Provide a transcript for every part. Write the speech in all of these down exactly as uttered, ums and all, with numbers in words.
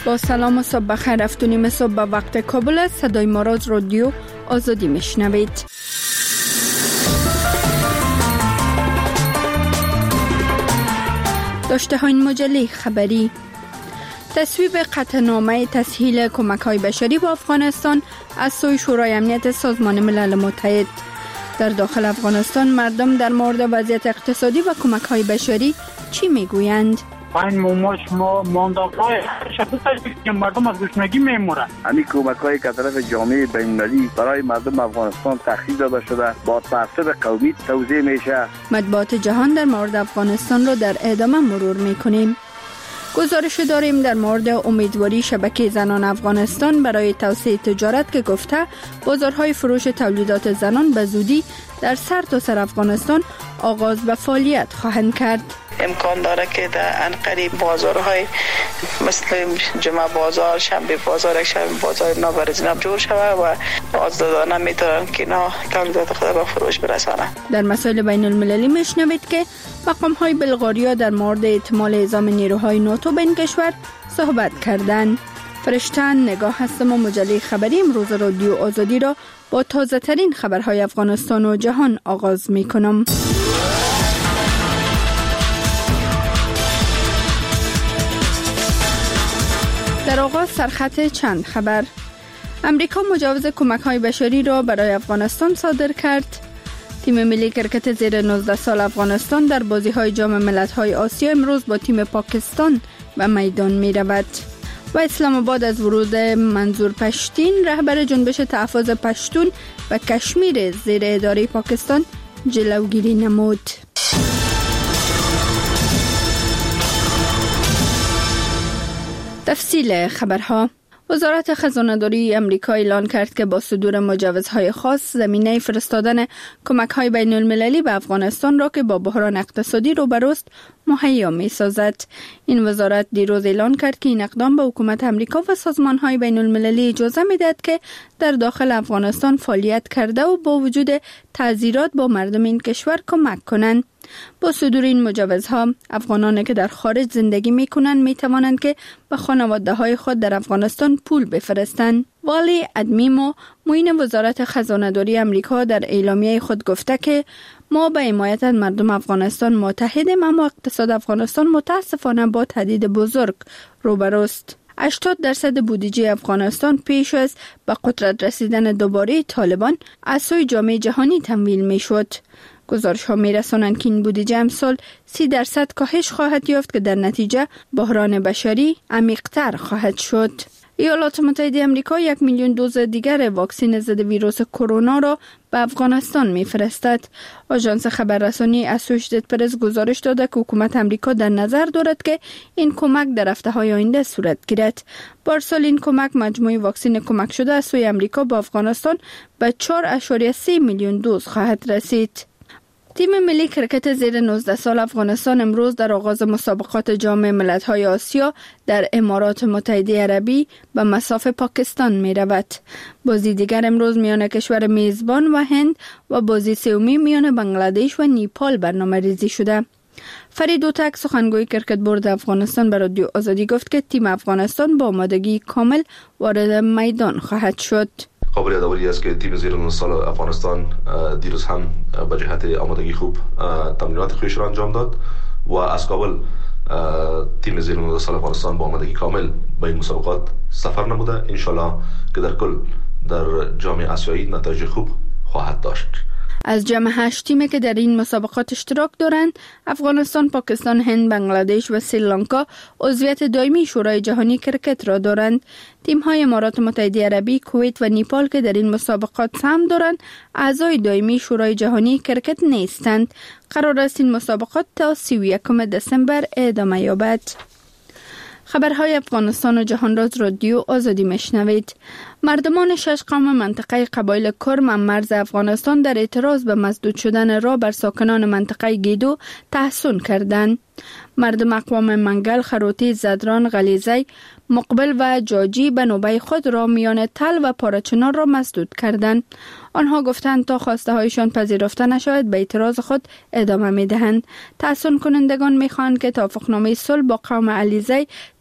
با سلام و صبح بخیر. هفت و نیم صبح به وقت کابل است. صدای ما را از رادیو آزادی میشنوید. داشته های این مجله خبری: تصویب قطعنامه تسهیل کمک های بشری به افغانستان از سوی شورای امنیت سازمان ملل متحد. در داخل افغانستان مردم در مورد وضعیت اقتصادی و کمک های بشری چی میگویند؟ این موماش ما مانداقای شبیه که مردم از گشنگی میمورند. همین کمک هایی که طرف جامعه بین‌المللی برای مردم افغانستان تخصیص داده شده با تعصب قومی توزیع میشه. مطبوعات جهان در مورد افغانستان را در ادامه مرور میکنیم. گزارش داریم در مورد امیدواری شبکه زنان افغانستان برای توسعه تجارت که گفته بازارهای فروش تولیدات زنان به زودی در سرتاسر افغانستان آغاز به فعالیت خواهند کرد. امکان داره که در انقریب بازارهای مثل جمعه بازار، شنبه بازار، شنبه بازار نابرزیناب جور شود و آزادانه میتونن که اینا تولیدات خود به فروش برسانند. در مسائل بین المللی میشنوید که مقام های بلغاریا در مورد احتمال اعزام نیروهای ناتو به این کشور صحبت کردند. فرشتن نگاه هستم و مجله خبری امروز رادیو آزادی را با تازه ترین خبرهای افغانستان و جهان آغاز می کنم. در آغاز سرخط چند خبر: امریکا مجوز کمک های بشری را برای افغانستان صادر کرد. تیم ملی کرکت زیر نوزده سال افغانستان در بازی های جام ملت‌های آسیا امروز با تیم پاکستان به میدان می رود. و اسلام آباد از ورود منظور پشتین رهبر جنبش تحفظ پشتون و کشمیر زیر اداره پاکستان جلوگیری نمود. تفصیل خبرها: وزارت خزانه‌داری آمریکا اعلان کرد که با صدور مجوزهای خاص زمینه فرستادن کمک‌های بین‌المللی به افغانستان را که با بحران اقتصادی روبروست مهیا می‌سازد. این وزارت دیروز اعلان کرد که این اقدام به حکومت آمریکا و سازمان‌های بین‌المللی اجازه می‌دهد که در داخل افغانستان فعالیت کرده و با وجود تعذیرات با مردم این کشور کمک کنند. با صدور این مجوزها افغانانی که در خارج زندگی می‌کنند می‌توانند که به خانواده‌های خود در افغانستان پول بفرستند. والی ادمیمو معین وزارت خزانه‌داری آمریکا در اعلامیه خود گفته که ما به حمایت از مردم افغانستان متحدیم، اما اقتصاد افغانستان متاسفانه با تهدید بزرگ روبروست. هشتاد درصد بودجه افغانستان پیش از به قدرت رسیدن دوباره طالبان از سوی جامعه جهانی تمویل می‌شد. گزارش ها می رسانند که این بودجه امسال سی درصد کاهش خواهد یافت که در نتیجه بحران بشری عمیق‌تر خواهد شد. ایالات متحده آمریکا یک میلیون دوز دیگر واکسن ضد ویروس کرونا را به افغانستان می‌فرستد. آژانس خبررسانی اسوشییتد پرس گزارش داده که حکومت آمریکا در نظر دارد که این کمک در هفته‌های آینده صورت گیرد. پارسال این کمک مجموع واکسن کمک شده از سوی آمریکا به افغانستان به چهار ممیز سه میلیون دوز خواهد رسید. تیم ملی کرکت زیر نوزده سال افغانستان امروز در آغاز مسابقات جام ملت‌های آسیا در امارات متحده عربی به مصاف پاکستان می رود. بازی دیگر امروز میان کشور میزبان و هند و بازی سومی میان بنگلادش و نیپال برنامه ریزی شده. فرید اوتک سخنگوی کرکت بورد افغانستان به رادیو آزادی گفت که تیم افغانستان با آمادگی کامل وارد میدان خواهد شد. قابل یادآوری است که تیم زیر نوزده سال افغانستان دیروز هم به جهت آمادگی خوب تمرینات خودش را انجام داد و از کابل تیم زیر نوزده سال افغانستان با آمادگی کامل به این مسابقات سفر نموده. انشالله که در کل در جام آسیایی نتایج خوب خواهد داشت. از جمع هشت تیمی که در این مسابقات اشتراک دارند، افغانستان، پاکستان، هند، بنگلادش و سریلانکا عضویت دائمی شورای جهانی کرکت را دارند. تیم‌های امارات متحده عربی، کویت و نیپال که در این مسابقات سهم دارند، اعضای دائمی شورای جهانی کرکت نیستند. قرار است این مسابقات تا سی و یکم دسامبر ادامه یابد. خبرهای افغانستان و جهان را از رادیو آزادی میشنوید. مردمان شش قوم منطقه قبایل کرم مرز افغانستان در اعتراض به مسدود شدن راه بر ساکنان منطقه گیدو تحسن کردند. مردم اقوام منگل، خروتی، زدران، غلیزی، مقبل و جاجی به نوبه خود را میان تل و پارچنار را مسدود کردند. آنها گفتند تا خواسته هایشان پذیرفته نشود به اعتراض خود ادامه می دهند. تحسن کنندگان می خواهند که توافقنامه صلح با قوم علیزی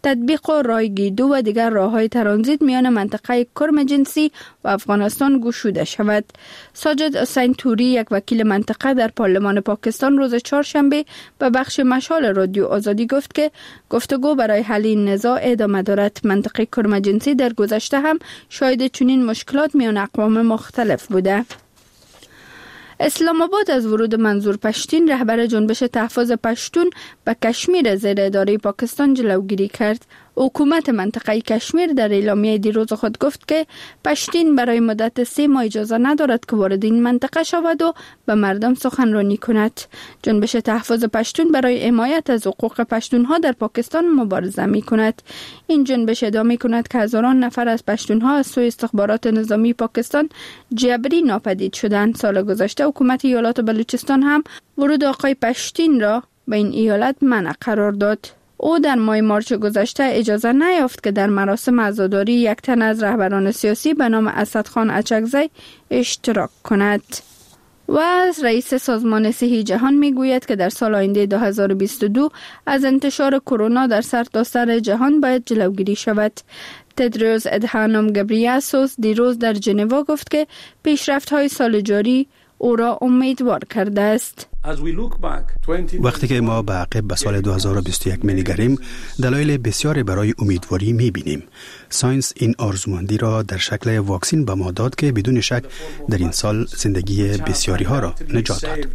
تطبیق راه گیدو و دیگر راههای ترانزیت میان منطقه کرم جنسی و افغانستان گشوده شود. ساجد حسین توری، یک وکیل منطقه در پارلمان پاکستان، روز چهارشنبه به بخش مشال رادیو آزادی گفت که گفتگو برای حل این نزاع ادامه دارد. منطقه کرم جنسی در گذشته هم شاهد چنین مشکلات میان اقوام مختلف بوده. اسلام آباد از ورود منظور پشتین، رهبر جنبش تحفظ پشتون، به کشمیر زیر اداره پاکستان جلوگیری کرد. حکومت منطقه کشمیر در اعلامیه دیروز خود گفت که پشتین برای مدت سه ماه اجازه ندارد که وارد این منطقه شود و به مردم سخنرانی کند. جنبش تحفظ پشتون برای حمایت از حقوق پشتونها در پاکستان مبارزه می کند. این جنبش ادامه کند که هزاران نفر از پشتونها از سوی استخبارات نظامی پاکستان جبری ناپدید شدند. سال گذشته حکومت ایالات بلوچستان هم ورود آقای پشتین را به این ایالت منع قرار داد. او در ماه مارچ گذشته اجازه نیافت که در مراسم عزاداری یک تن از رهبران سیاسی به نام اسدخان اچکزی اشتراک کند. و از رئیس سازمان صحی جهان می گوید که در سال آینده دو هزار و بیست و دو از انتشار کرونا در سرتاسر جهان باید جلوگیری شود. تدروس ادهانوم گبریاسوس دیروز در ژنو گفت که پیشرفت‌های سال جاری او را امیدوار کرده است. وقتی که ما به عقب به سال دو هزار و بیست و یک می‌نگریم، دلایل بسیاری برای امیدواری می‌بینیم. ساینس این آرزومندی را در شکل واکسن به ما داد که بدون شک در این سال زندگی بسیاری ها را نجات داد.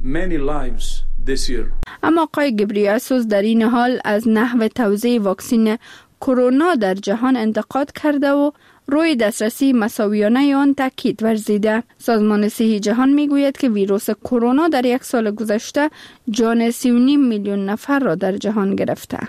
اما آقای گبریاسوس در این حال از نحو توزیع واکسن کرونا در جهان انتقاد کرده و روی دسترسی مساویانه آن تاکید ورزیده. سازمان صحی جهان میگوید که ویروس کرونا در یک سال گذشته جان سی و نیم میلیون نفر را در جهان گرفته.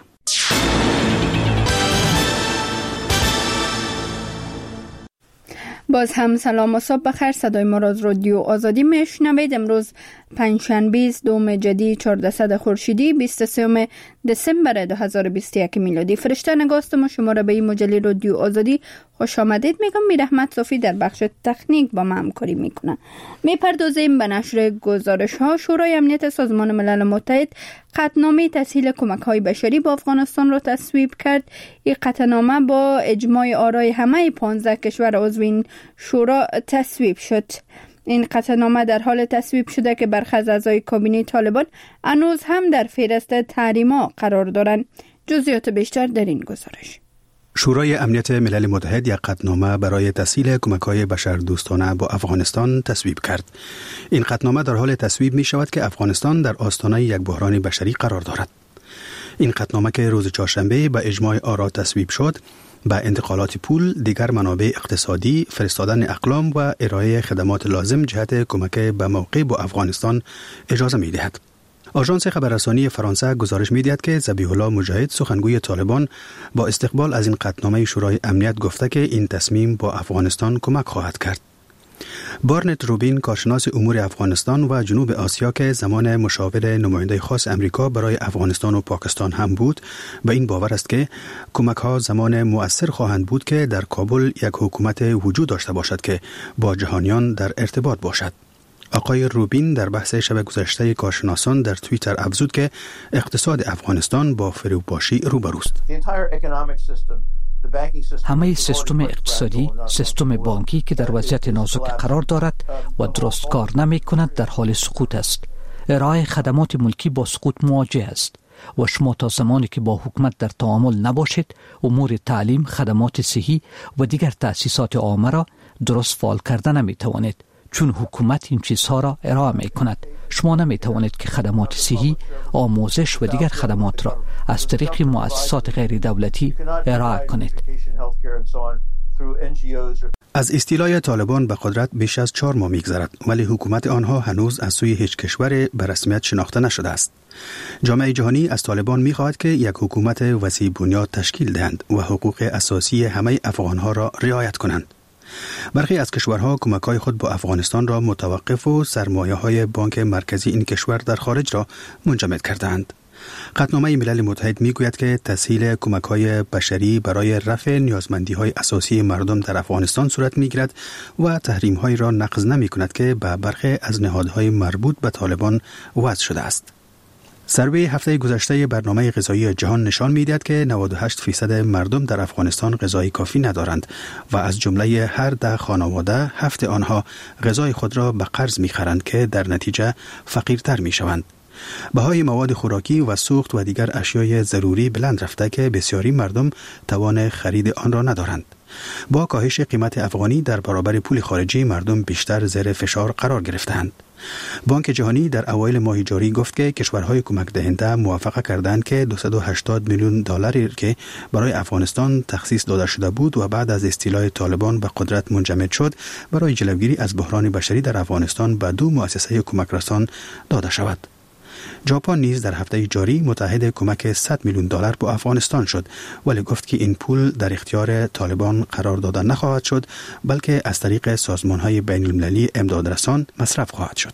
باز هم سلام و صبح بخیر. صدای ما را از رادیو آزادی میشنوید. امروز پنجشنبه دوم جدی چهاردهصد خورشیدی بیست و سه دسامبر دو هزار و بیست و یک میلادی. فرشته نگاست ما شما را به این مجله رادیو آزادی خوش آمدید میگم. میر احمد صافی در بخش تکنیک با ما همکاری میکنه. میپردازیم به نشر گزارش ها. شورای امنیت سازمان ملل متحد قطعنامه تسهیل کمک های بشری با افغانستان را تصویب کرد. این قطعنامه با اجماع آرای همه پانزده کشور عضو این شورا تصویب شد. این قطعنامه در حال تصویب شده که برخی از اعضای کابینه طالبان هنوز هم در فهرست تحریم‌ها قرار دارند. جزئیات بیشتر در این گزارش. شورای امنیت ملل متحد یک قطعنامه برای تسهیل کمک‌های بشردوستانه با افغانستان تصویب کرد. این قطعنامه در حال تصویب می شود که افغانستان در آستانه یک بحران بشری قرار دارد. این قطعنامه که روز چهارشنبه به اجماع آرا تصویب شد، به انتقالات پول، دیگر منابع اقتصادی، فرستادن اقلام و ارائه خدمات لازم جهت کمک به موقع با افغانستان اجازه می دهد. آژانس خبررسانی فرانسه گزارش می دهد که ذبیح الله مجاهد، سخنگوی طالبان، با استقبال از این قطعنامه شورای امنیت گفته که این تصمیم با افغانستان کمک خواهد کرد. بارنت روبین، کارشناس امور افغانستان و جنوب آسیا که زمان مشاور نماینده خاص امریکا برای افغانستان و پاکستان هم بود، به این باور است که کمک ها زمان مؤثر خواهند بود که در کابل یک حکومت وجود داشته باشد که با جهانیان در ارتباط باشد. آقای روبین در بحث شب گذشته کارشناسان در توییتر افزود که اقتصاد افغانستان با فروپاشی روبروست. همه سیستم اقتصادی، سیستم بانکی که در وضعیت نازک قرار دارد و درست کار نمی کند در حال سقوط است. ارائه خدمات ملکی با سقوط مواجه است و شما تا زمانی که با حکومت در تعامل نباشید، امور تعلیم، خدمات صحی و دیگر تأسیسات عامه را درست فعال کرده نمی توانید، چون حکومت این چیزها را ارائه می کند. شما نمی توانید که خدمات صحی، آموزش و دیگر خدمات را از طریق مؤسسات غیر دولتی ارائه کنید. از استیلای طالبان به قدرت بیش از چهار ماه می‌گذرد، ولی حکومت آنها هنوز از سوی هیچ کشور به رسمیت شناخته نشده است. جامعه جهانی از طالبان می‌خواهد که یک حکومت وسیع بنیاد تشکیل دهند و حقوق اساسی همه افغان‌ها را رعایت کنند. برخی از کشورها کمک‌های خود با افغانستان را متوقف و سرمایه‌های بانک مرکزی این کشور در خارج را منجمد کردند. قطعنامه ملل متحد میگوید که تسهیل کمک‌های بشری برای رفع نیازمندی‌های اساسی مردم در افغانستان صورت می‌گیرد و تحریم‌هایی را نقض نمی‌کند که به برخی از نهادهای مربوط به طالبان وضع شده است. سروی هفته گذشته برنامه غذایی جهان نشان می‌دهد که نود و هشت درصد مردم در افغانستان غذای کافی ندارند و از جمله هر ده خانواده هفت آنها غذای خود را به قرض می‌خرند که در نتیجه فقیرتر می‌شوند. بهای مواد خوراکی و سوخت و دیگر اشیای ضروری بلند رفته که بسیاری مردم توان خرید آن را ندارند. با کاهش قیمت افغانی در برابر پول خارجی مردم بیشتر زیر فشار قرار گرفتند. بانک جهانی در اوایل ماه جاری گفت که کشورهای کمک دهنده موافقه کردند که دویست و هشتاد میلیون دلاری که برای افغانستان تخصیص داده شده بود و بعد از استیلای طالبان به قدرت منجمد شد برای جلوگیری از بحران بشری در افغانستان به دو مؤسسه کمک رسان داده شود. ژاپن نیز در هفته جاری متحد کمک صد میلیون دلار به افغانستان شد ولی گفت که این پول در اختیار طالبان قرار داده نخواهد شد بلکه از طریق سازمان‌های بین‌المللی امدادرسان مصرف خواهد شد.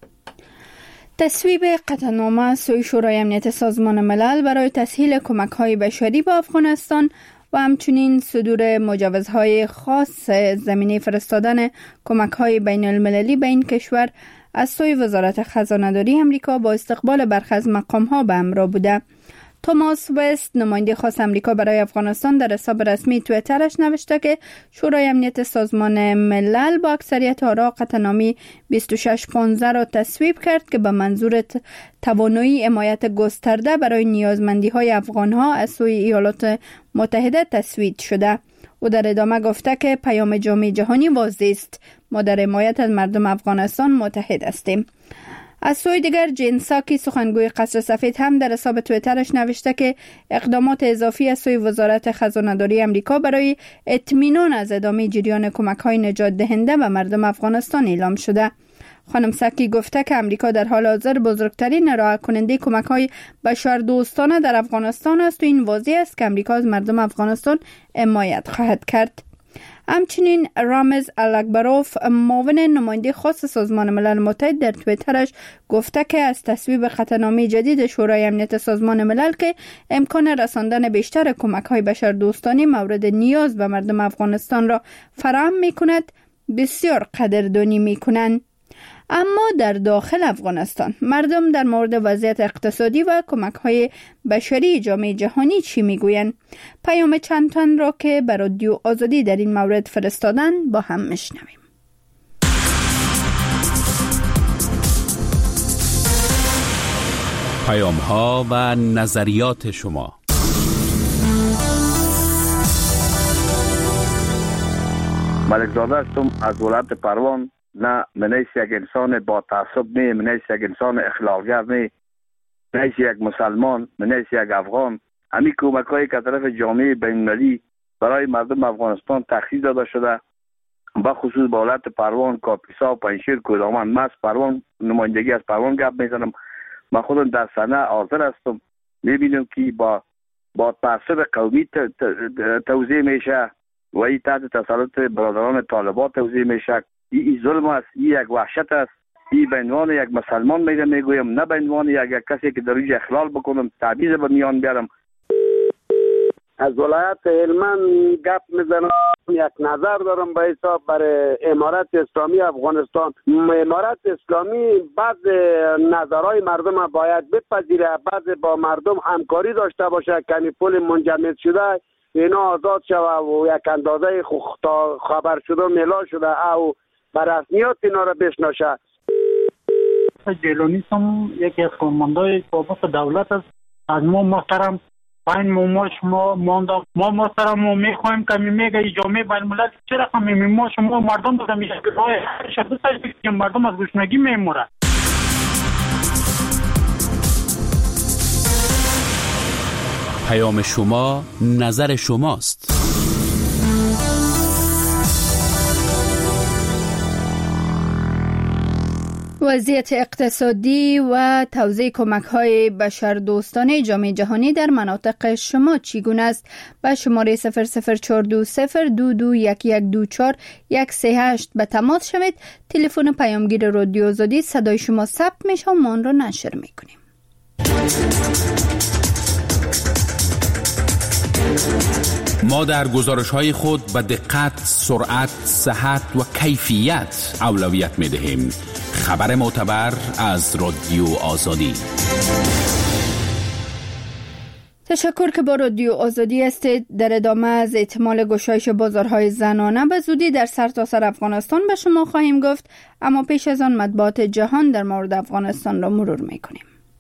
تصویب قطعنامه سوی شورای امنیت سازمان ملل برای تسهیل کمک‌های بشری به افغانستان و همچنین صدور مجوزهای خاص زمینه فرستادن کمک‌های بین‌المللی به این کشور از سوی وزارت خزانه‌داری امریکا با استقبال برخی از مقام‌ها به همراه بوده. توماس وست نماینده خاص امریکا برای افغانستان در حساب رسمی توییترش نوشته که شورای امنیت سازمان ملل با اکثریت آرا قطعنامه بیست و شش پانزده را تصویب کرد که به منظور توانایی حمایت گسترده برای نیازمندی‌های افغان‌ها از سوی ایالات متحده تصویب شده. او در ادامه گفته که پیام جامعه جهانی واضح است: ما در حمایت از مردم افغانستان متحد هستیم. از سوی دیگر جین ساکی سخنگوی قصر سفید هم در حساب توییترش نوشته که اقدامات اضافی از سوی وزارت خزانه‌داری امریکا برای اطمینان از ادامه جریان کمک‌های نجات دهنده به مردم افغانستان اعلام شده. خانم ساکی گفته که امریکا در حال حاضر بزرگترین ارائه کننده کمک‌های بشردوستانه در افغانستان است و این واضح است که امریکا از مردم افغانستان حمایت خواهد کرد. همچنین رامز الاکبروف معاون نماینده خاص سازمان ملل متحد در توییترش گفته که از تصویب قطعنامه جدید شورای امنیت سازمان ملل که امکان رساندن بیشتر کمک‌های بشردوستانه مورد نیاز به مردم افغانستان را فراهم می‌کند بسیار قدردانی می‌کنند. اما در داخل افغانستان مردم در مورد وضعیت اقتصادی و کمک‌های بشری جامعه جهانی چی میگویند؟ پیام چند تن را که بر رادیو آزادی در این مورد فرستادن با هم میشنویم. پیام‌ها و نظریات شما. ملک زاده هستم از ولایت پروان. نه منیس یک انسان با تعصب نه، منیس یک انسان اخلاقگر نه، منیس یک مسلمان، منیس یک افغان. همین کمک هایی که طرف جامعه بین‌المللی برای مردم افغانستان تخصیص داده شده با خصوص با ولایت پروان، کاپیسا، پنجشیر، کدامن. من از پروان نمایندگی از پروان گپ میزنم. من خودم در صحنه حاضر هستم. میبینم که با با تعصب قومی توزیع میشه و این تحت تسلط برادران طالبان توزیع میشه. این ظلم است، این یک وحشت است. این به عنوان یک مسلمان میگم میگویم، نه به عنوان یک کسی که در اینجا اخلال بکنم، تعویض به میان بیارم. از ولایت هلمند گپ میزنم. یک نظر دارم به حساب برای امارت اسلامی افغانستان. امارت اسلامی بعض نظرهای مردم باید بپذیره، بعض با مردم همکاری داشته باشه که پول منجمد شده اینا آزاد شوه و یک اندازه خبر شده میلا شده او بر رسمیات اینا را بشناشه. جیلانی هم یکی از کارمندای بابت دولت است. از ما محترم پایین ما شما مانده ما محترم ما میخوایم که میگه جامعه بین‌الملل چرا هم ما شما مردم دادم میشه که مردم از گشنگی میموره. پیام شما نظر شماست. وضعیت اقتصادی و توزیع کمک‌های بشردوستانه جامعه جهانی در مناطق شما چگونه است؟ با شماره صفر صفر چهار دو صفر دو دو یک یک دو چهار یک سه هشت به تماس شوید. تلفن پیامگیر رادیو آزادی صدای شما ثبت میشه و ما آن را نشر میکنیم. ما در گزارش‌های خود به دقت، سرعت، صحت و کیفیت اولویت می‌دهیم. خبر معتبر از رادیو آزادی. تشکر که با رادیو آزادی هستید. در ادامه از احتمال گشایش بازارهای زنانه به زودی در سرتاسر افغانستان به شما خواهیم گفت، اما پیش از آن مطبوعات جهان در مورد افغانستان را مرور میکنیم.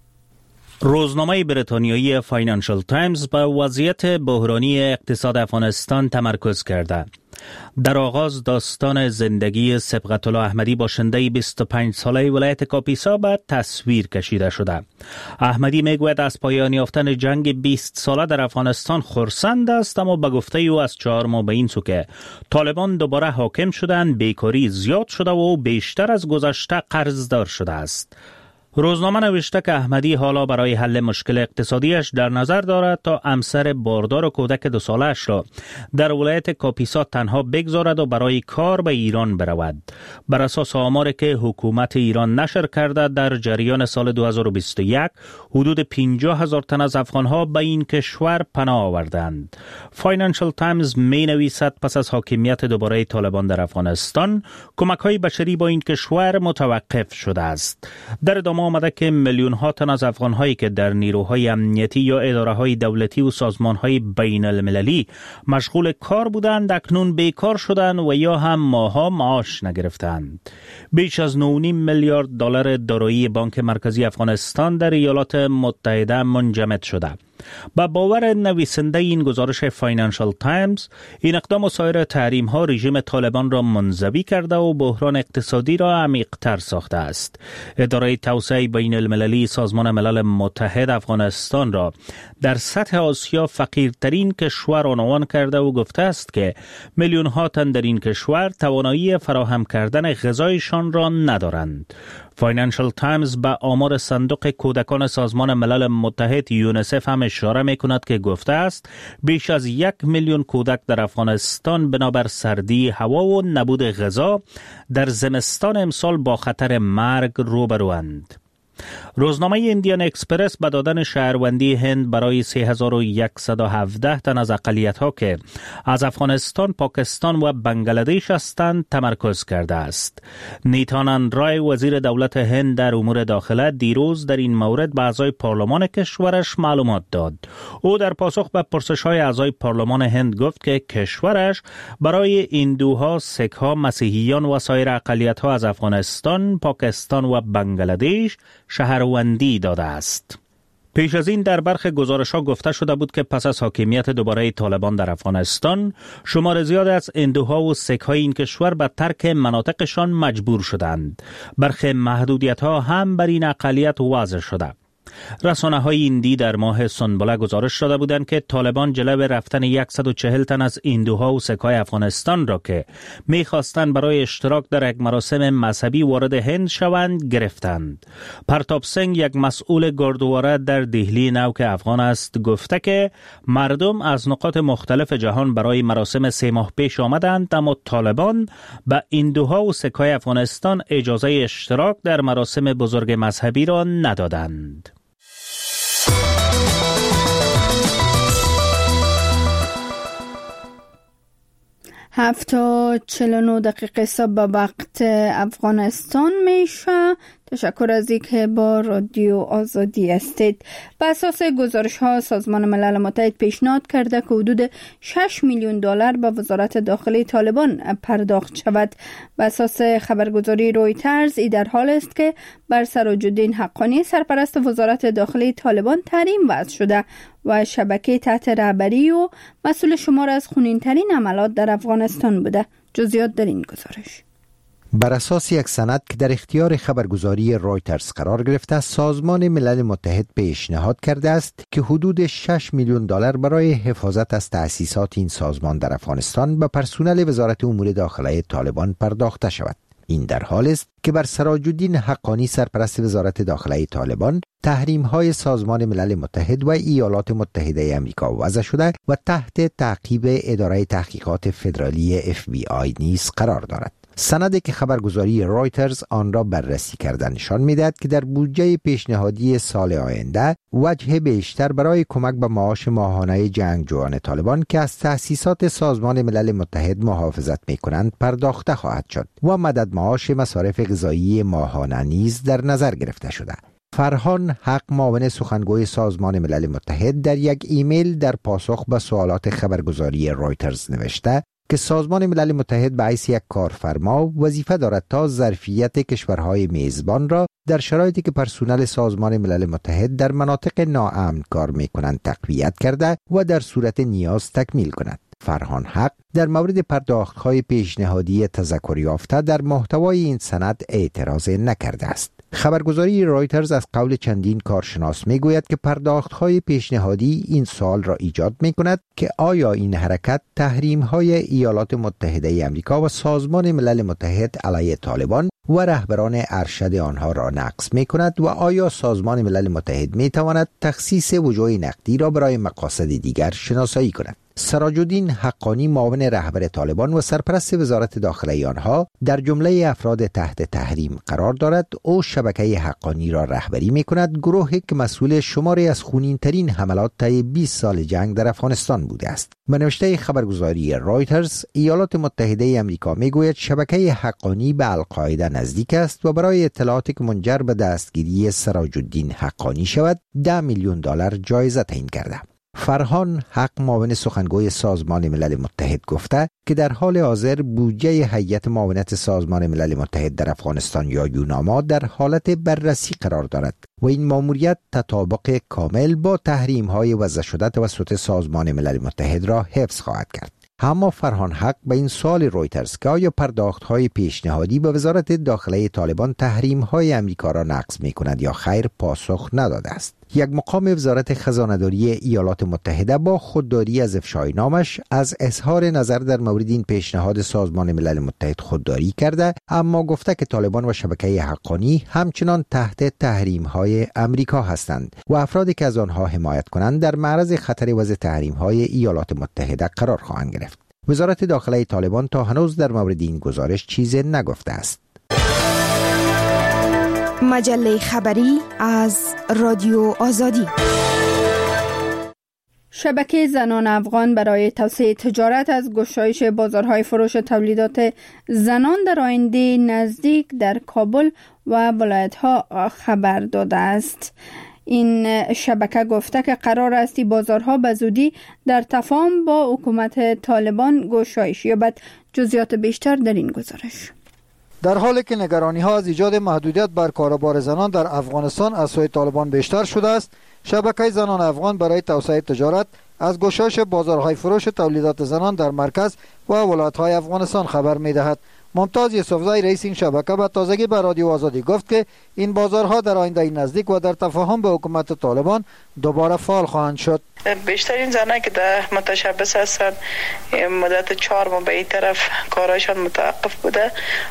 روزنامه بریتانیایی فاینانشال تایمز به وضعیت بحرانی اقتصاد افغانستان تمرکز کرده. در آغاز داستان زندگی سبقت الله احمدی باشنده بیست و پنج ساله ولایت کاپیسا به تصویر کشیده شده. احمدی میگوید از پایان یافتن جنگ بیست ساله در افغانستان خرسند است، اما به گفته او از چهار ماه به این سو که طالبان دوباره حاکم شدند بیکاری زیاد شده و بیشتر از گذشته قرضدار شده است. روزنامه نوشته که احمدی حالا برای حل مشکل اقتصادیش در نظر دارد تا همسر باردار و کودک دو سالش را در ولایت کاپیسا تنها بگذارد و برای کار به ایران برود. بر اساس آماری که حکومت ایران نشر کرده، در جریان سال دو هزار و بیست و یک حدود پنجاه هزار تن از افغانها به این کشور پناه آوردند. فاینانشال تایمز می نویسد پس از حاکمیت دوباره طالبان در افغانستان، کمک‌های بشری با این کشور متوقف شده است. در ادامه آمده که میلیون ها تن از افغان‌هایی که در نیروهای امنیتی یا اداره‌های دولتی و سازمان‌های بین المللی مشغول کار بودند اکنون بیکار شدند و یا هم ماها معاش نگرفتند. بیش از نه و نیم میلیارد دلار دارایی بانک مرکزی افغانستان در ایالات متحده منجمد شده. با باور نویسنده این گزارش فاینانشال تایمز، این اقدام و سایر تحریم ها رژیم طالبان را منزوی کرده و بحران اقتصادی را عمیق‌تر ساخته است. اداره توسعه بین المللی سازمان ملل متحد افغانستان را در سطح آسیا فقیرترین کشور عنوان کرده و گفته است که میلیون ها تن در این کشور توانایی فراهم کردن غذایشان را ندارند. فاینانشال تایمز به آمار صندوق کودکان سازمان ملل متحد یونیسف هم اشاره می کند که گفته است بیش از یک میلیون کودک در افغانستان بنابر سردی هوا و نبود غذا در زمستان امسال با خطر مرگ روبروند. روزنامه ایندیان اکسپرس به دادن شهروندی هند برای سه هزار و صد و هفده تن از اقلیت‌ها که از افغانستان، پاکستان و بنگلادش هستند تمرکز کرده است. نیتانند رای وزیر دولت هند در امور داخله دیروز در این مورد به اعضای پارلمان کشورش معلومات داد. او در پاسخ به پرسش‌های اعضای پارلمان هند گفت که کشورش برای هندوها، سیک‌ها، مسیحیان و سایر اقلیت‌ها از افغانستان، پاکستان و بنگلادش شهروندی داده است. پیش از این در برخی گزارش‌ها گفته شده بود که پس از حاکمیت دوباره طالبان در افغانستان، شمار زیاد از هندوها و سیک‌های این کشور به ترک مناطقشان مجبور شدند. برخی محدودیت‌ها هم بر این اقلیت وضع شده. رسانه‌های هندی در ماه سنبله گزارش داده بودند که طالبان جلو رفتن صد و چهل تن از هندوها و سیک‌های افغانستان را که می‌خواستند برای اشتراک در یک مراسم مذهبی وارد هند شوند گرفتند. پرتاب سنگ، یک مسئول گردواره در دهلی نوک افغان است، گفته که مردم از نقاط مختلف جهان برای مراسم سه ماه پیش آمدند، اما طالبان به هندوها و سیک‌های افغانستان اجازه اشتراک در مراسم بزرگ مذهبی را ندادند. هفت تا چهل و نه دقیقه صبح به وقت افغانستان میشه. تشکر از اینکه با رادیو آزادی هستید. به اساس گزارش ها سازمان ملل متحد پیشنهاد کرده که حدود شش میلیون دلار به وزارت داخلی طالبان پرداخت شود. به اساس خبرگزاری رویترز ای در حال است که بر سراج الدین حقانی سرپرست وزارت داخلی طالبان تحریم وضع شده و شبکه تحت رهبری و مسئول شمار از خونین‌ترین عملات در افغانستان بوده. جزئیات در این گزارش. بر اساس یک سند که در اختیار خبرگزاری رویترز قرار گرفته، سازمان ملل متحد پیشنهاد کرده است که حدود شش میلیون دلار برای حفاظت از تأسیسات این سازمان در افغانستان به پرسنل وزارت امور داخلی طالبان پرداخته شود. این در حال است که بر سراج الدین حقانی سرپرست وزارت داخلی طالبان تحریم‌های سازمان ملل متحد و ایالات متحده آمریکا وضع شده و تحت تعقیب اداره تحقیقات فدرالی اف بی آی نیز قرار دارد. سندی که خبرگزاری رایترز آن را بررسی کرده نشان می‌دهد که در بودجه پیشنهادی سال آینده وجه بیشتر برای کمک به معاش ماهانه جنگجویان طالبان که از تأسیسات سازمان ملل متحد محافظت می‌کنند پرداخته خواهد شد و مدد معاش مصارف غذایی ماهانه نیز در نظر گرفته شده. فرهان حق، معاون سخنگوی سازمان ملل متحد، در یک ایمیل در پاسخ به سوالات خبرگزاری رایترز نوشته که سازمان ملل متحد به حیث یک کارفرما وظیفه دارد تا ظرفیت کشورهای میزبان را در شرایطی که پرسنل سازمان ملل متحد در مناطق ناامن کار می‌کنند تقویت کرده و در صورت نیاز تکمیل کند. فرهان حق در مورد پرداخت‌های پیشنهادی تذکر یافته در محتوای این سند اعتراض نکرده است. خبرگزاری رایترز از قول چندین کارشناس میگوید که پرداخت‌های پیشنهادی این سوال را ایجاد می‌کند که آیا این حرکت تحریم‌های ایالات متحده آمریکا و سازمان ملل متحد علیه طالبان و رهبران ارشد آنها را نقض می‌کند و آیا سازمان ملل متحد می‌تواند تخصیص وجوه نقدی را برای مقاصد دیگر شناسایی کند. سراج الدین حقانی، معاون رهبر طالبان و سرپرست وزارت داخله آنها، در جمله افراد تحت تحریم قرار دارد. او شبکه حقانی را رهبری می‌کند، گروهی که مسئول شماری از خونین‌ترین حملات طی بیست سال جنگ در افغانستان بوده است. به نوشته خبرگزاری رایترز، ایالات متحده آمریکا میگوید شبکه حقانی به القاعده نزدیک است و برای اطلاعاتی که منجر به دستگیری سراج الدین حقانی شود، ده میلیون دلار جایزه تعیین کرده. فرهان حق، معاون سخنگوی سازمان ملل متحد، گفته که در حال حاضر بودجه هیئت معاونت سازمان ملل متحد در افغانستان یا یوناما در حالت بررسی قرار دارد و این ماموریت تطابق کامل با تحریم‌های وضع شده توسط سازمان ملل متحد را حفظ خواهد کرد. اما فرهان حق به این سوال رایترز که آیا پرداخت‌های پیشنهادی به وزارت داخله طالبان تحریم‌های آمریکا را نقض می‌کند یا خیر پاسخ نداده است. یک مقام وزارت خزانه‌داری ایالات متحده با خودداری از افشای نامش از اظهار نظر در مورد این پیشنهاد سازمان ملل متحد خودداری کرده، اما گفته که طالبان و شبکه حقانی همچنان تحت تحریم‌های آمریکا هستند و افرادی که از آنها حمایت کنند در معرض خطر وضع تحریم‌های ایالات متحده قرار خواهند گرفت. وزارت داخله طالبان تا هنوز در مورد این گزارش چیزی نگفته است. مجله خبری از رادیو آزادی. شبکه زنان افغان برای توسعه تجارت از گشایش بازارهای فروش تولیدات زنان در آینده نزدیک در کابل و ولایت‌ها خبر داده است. این شبکه گفته که قرار است بازارها به زودی در تفاهم با حکومت طالبان گشایش یابد. جزئیات بیشتر در این گزارش. در حالی که نگرانی‌ها از ایجاد محدودیت بر کاروبار زنان در افغانستان از سوی طالبان بیشتر شده است، شبکه زنان افغان برای توسعه تجارت از گشایش بازارهای فروش تولیدات زنان در مرکز و ولایت‌های افغانستان خبر می‌دهد. ممتاز یوسفزای، رئیس این شبکه، به تازگی به رادیو آزادی گفت که این بازارها در آینده نزدیک و در تفاهم به حکومت طالبان دوباره فعال خواهند شد. بیشترین زنان که در متشبث هستند مدت چهار ماه به این طرف کارایشان متوقف بوده،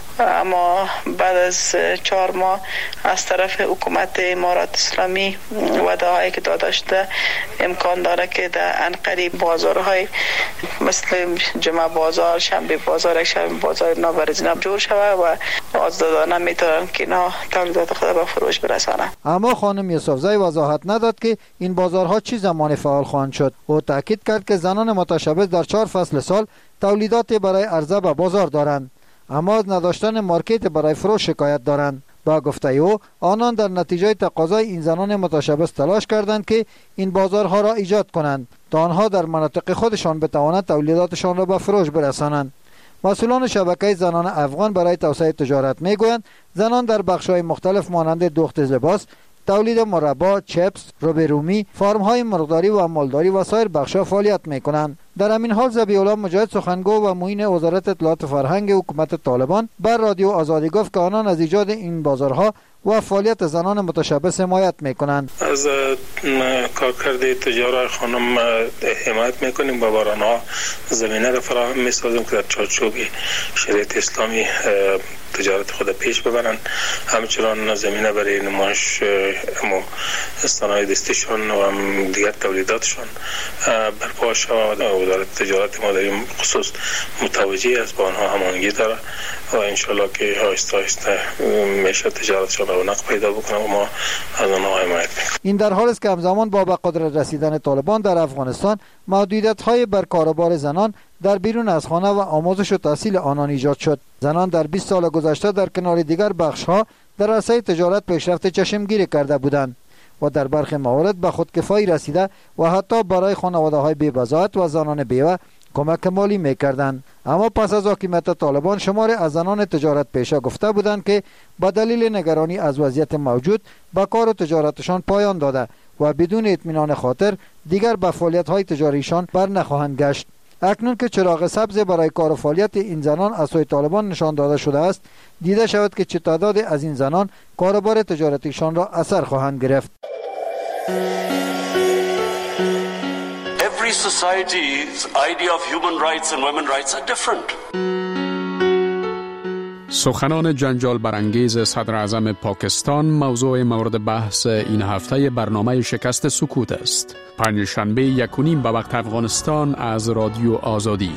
اما بعد از چهار ماه از طرف حکومت امارات اسلامی وعده‌هایی که داده شده امکان داره که در انقریب بازارهای مثل جمعه بازار، شنبه بازار، شنبه بازار نابرزیناب جور شود و آزادانه میتونن که اینا تولیدات خود به فروش برسانند. اما خانم یوسفزای وضاحت نداد که این بازارها چی زمان فعال خواهند شد. او تاکید کرد که زنان متشبث در چهار فصل سال تولیدات برای عرضه به بازار دارند، اما از نداشتن مارکت برای فروش شکایت دارند. با گفته او، آنان در نتیجه تقاضای این زنان متشبث تلاش کردند که این بازارها را ایجاد کنند تا آنها در مناطق خودشان بتوانند تولیداتشان را به فروش برسانند. مسئولان شبکه زنان افغان برای توسعه تجارت میگویند زنان در بخش‌های مختلف مانند دوخت لباس، تولید مربا، چپس، روبرومی، فارم‌های مرغداری و مالداری و سایر بخش‌ها فعالیت می‌کنند. در همین حال ذبیح الله مجاهد، سخنگو و معین وزارت اطلاعات فرهنگ حکومت طالبان، بر رادیو آزادی گفت که آنان از ایجاد این بازارها و فعالیت زنان متشبث حمایت میکنند. از کارکرد تجارت خانم حمایت میکنیم و بر آنها زمینه را فراهم میسازیم که در چارچوب شریعت اسلامی تجارت خود پیش ببرند، همچنان زمینه برای نمایش صنایع دستشان و دیگر تولیداتشان برپا شود. وزارت تجارت ما در این خصوص متوجه است، با آنها هماهنگی داره و انشالله که آهسته آهسته میشه تجارتشان رونق پیدا بکنه و ما از آنها حمایت میکنیم. این در حالی است که همزمان با به قدرت رسیدن طالبان در افغانستان محدودیت‌های بر کاروبار زنان در بیرون از خانه و آموزش و تحصیل آنان ایجاد شد. زنان در بیست سال گذشته در کنار دیگر بخش‌ها در عرصه تجارت پیشرفت چشمگیری کرده بودند و در برخی موارد به خودکفایی رسیده و حتی برای خانواده‌های بی‌بضاعت و زنان بیوه کمک مالی می‌کردند. اما پس از حاکمیت طالبان شماری از زنان تجارت پیشه گفته بودند که به دلیل نگرانی از وضعیت موجود به کار و تجارتشان پایان داده و بدون اطمینان خاطر دیگر به فعالیت‌های تجاریشان بر نخواهند گشت. اکنون که چراغ سبز برای کار و فعالیت این زنان از سوی طالبان نشان داده شده است، دیده شود که چه تعداد از این زنان کاروبار تجارتیشان را اثر خواهند گرفت. Every society's idea of human rights and women's rights are different. سخنان جنجال برانگیز صدر اعظم پاکستان موضوع مورد بحث این هفته برنامه شکست سکوت است. پنجشنبه یک و نیم به وقت افغانستان از رادیو آزادی.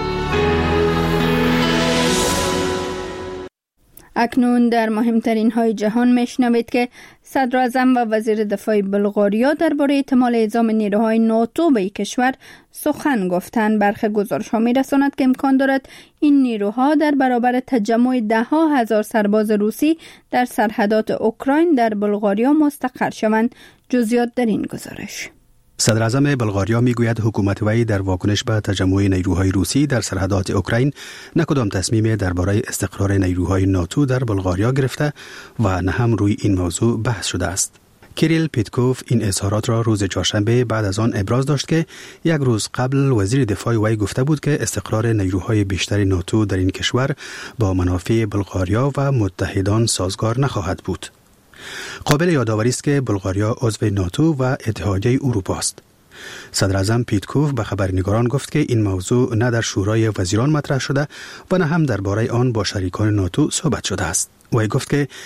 اکنون در مهمترین های جهان میشنوید که صدر اعظم و وزیر دفاع بلغاریا درباره احتمال اعزام نیروهای ناتو به کشور سخن گفتند. برخی گزارش ها میرساند که امکان دارد این نیروها در برابر تجمع ده ها هزار سرباز روسی در سرحدات اوکراین در بلغاریا مستقر شوند. جزئیات در این گزارش. صدر اعظم بلغاریا میگوید حکومت وی در واکنش به تجمع نیروهای روسی در سرحدات اوکراین نه کدام تصمیم درباره استقرار نیروهای ناتو در بلغاریا گرفته و نه هم روی این موضوع بحث شده است. کیریل پیتکوف این اظهارات را روز چهارشنبه بعد از آن ابراز داشت که یک روز قبل وزیر دفاع وی گفته بود که استقرار نیروهای بیشتر ناتو در این کشور با منافع بلغاریا و متحدان سازگار نخواهد بود. قابل یادآوری است که بلغاریا عضو ناتو و اتحادیه اروپا است. صدر اعظم پیتکوف به خبرنگاران گفت که این موضوع نه در شورای وزیران مطرح شده و نه هم درباره آن با شریکان ناتو صحبت شده است. وی گفت که